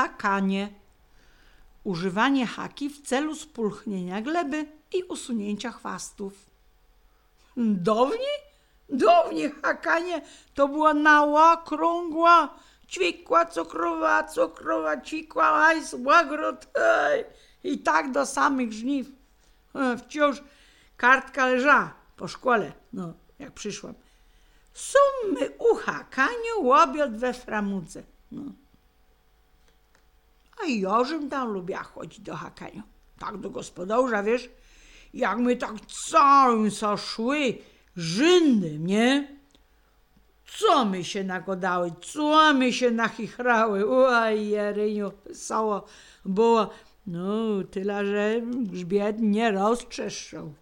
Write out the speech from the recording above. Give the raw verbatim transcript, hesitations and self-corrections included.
hakanie. Używanie haki w celu spulchnienia gleby i usunięcia chwastów. Dawniej? Dawniej hakanie to była nała, krągła, ćwikła, cukrowa, cukrowa, cikła, hajs, łagród, hej, i tak do samych żniw. Wciąż kartka leżała po szkole, no, jak przyszłam. Sumy u hakaniu łobiot we framudze. No. A ja żem tam lubiła chodzić do hakania. Tak do gospodarza, wiesz, jak my tak całym szły rzędem, nie? Co my się nagodały, co my się nachichrały. Oj, Jeryniu, wesoło było. No, tyle, że grzbiet nie roztrzeszczał.